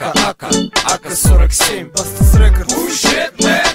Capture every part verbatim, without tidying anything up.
Ака, Ака, Ака сорок семь, Бастас Рекордс. Oh shit, man,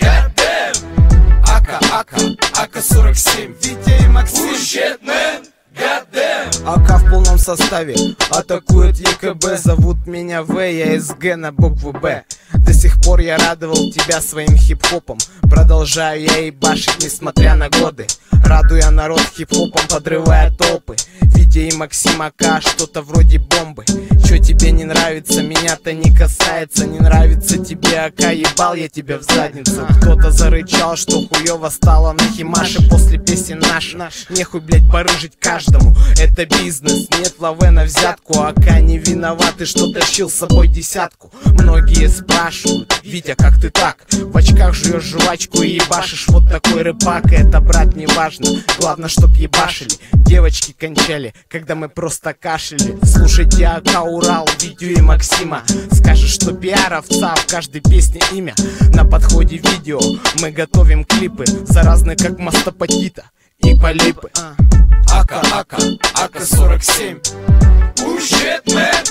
goddamn. Ака, Ака, Ака сорок семь, Витя и Максим. Oh shit, man, goddamn. Ака в полном составе атакует ЕКБ. Зовут меня В, я из Г на букву Б. До сих пор я радовал тебя своим хип-хопом. Продолжаю я ебашить, несмотря на годы. Радуя народ хип-хопом, подрывая толпы. Витя и Максим Ака, что-то вроде бомбы. Чё тебе не нравится, меня-то не касается. Не нравится тебе Ака, ебал я тебя в задницу. Кто-то зарычал, что хуёво стало на химаше после песен наш. Нехуй, блять, барыжить каждому, это бизнес. Нет лаве на взятку, Ака не виноваты, что тащил с собой десятку. Многие спрашивают: Витя, как ты так? В очках жуешь жвачку и ебашишь, вот такой рыбак. И это, брат, не важно, главное, чтоб ебашили. Девочки кончали, когда мы просто кашляли. Слушайте Ака, Урал, Витю и Максима. Скажешь, что пиар-овца, в каждой песне имя. На подходе видео мы готовим клипы, заразны как мастопатита и полипы. Ака, Ака, Ака сорок семь. Oh shit, man,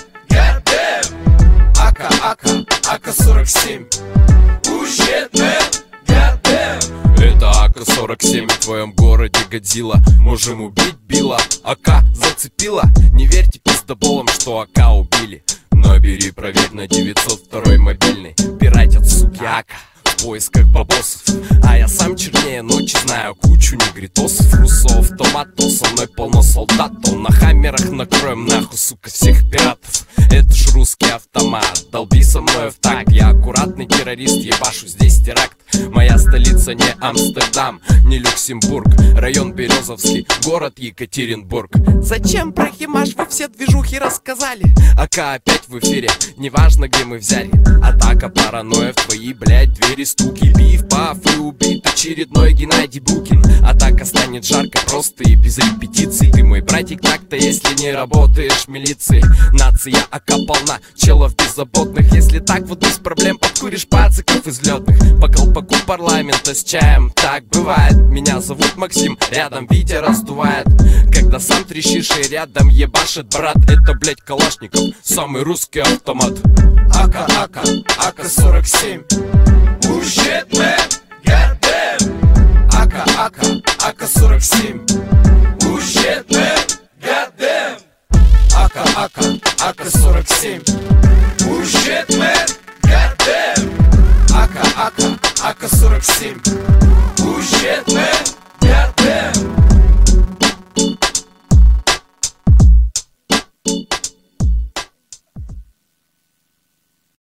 goddamn. Ака, Ака, Ака сорок семь. Oh shit, man, goddamn. Это Ака сорок семь, в твоем городе Годзилла. Можем убить Билла. Ака зацепила. Не верьте пиздоболам, что Ака убили. Набери, проверь на девятьсот второй мобильный. Пиратят, суки, Ака в поисках бабосов. А я сам чернее ночи знаю кучу негритосов. Русов, томатов, со мной полно солдатов. На хаммерах накроем нахуй, сука, всех пиратов. Это ж русский автомат, долби со мной в так. Я аккуратный террорист, ебашу здесь теракт. Моя столица не Амстердам, не Люксембург. Район Березовский, город Екатеринбург. Зачем про химаш вы все движухи рассказали? Ака опять в эфире, неважно где мы взяли. Атака, паранойя, в твои, блять, двери стуки. Биф, паф и убит очередной Геннадий Букин. Атака станет жарко, просто и без репетиций. Ты мой братик так-то, если не работаешь в милиции. Нация Ака полна, челов беззаботных. Если так вот без проблем подкуришь пациков излетных. По колпаку парламента с чаем, так бывает. Меня зовут Максим, рядом Витя раздувает. Когда сам трещишь и рядом ебашит брат. Это, блять, Калашников, самый русский автомат. Ака, Ака, Ака сорок семь. Oh shit, man, goddamn. Ака, Ака, Ака сорок семь.